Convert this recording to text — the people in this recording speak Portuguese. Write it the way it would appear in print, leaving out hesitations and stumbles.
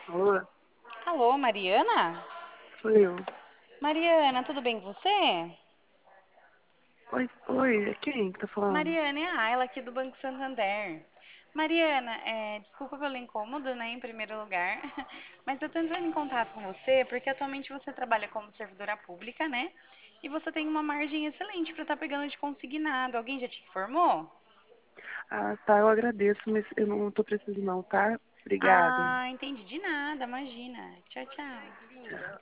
Alô? Alô, Mariana? Sou eu. Mariana, tudo bem com você? Oi, oi, é quem que tá falando? Mariana, é a Ayla aqui do Banco Santander. Mariana, desculpa pelo incômodo, né, em primeiro lugar, mas eu tô entrando em contato com você porque atualmente você trabalha como servidora pública, né? E você tem uma margem excelente para estar pegando de consignado. Alguém já te informou? Ah, tá, eu agradeço, mas eu não tô precisando não, tá? Obrigada. Ah, entendi. De nada, imagina. Tchau, tchau. Tchau.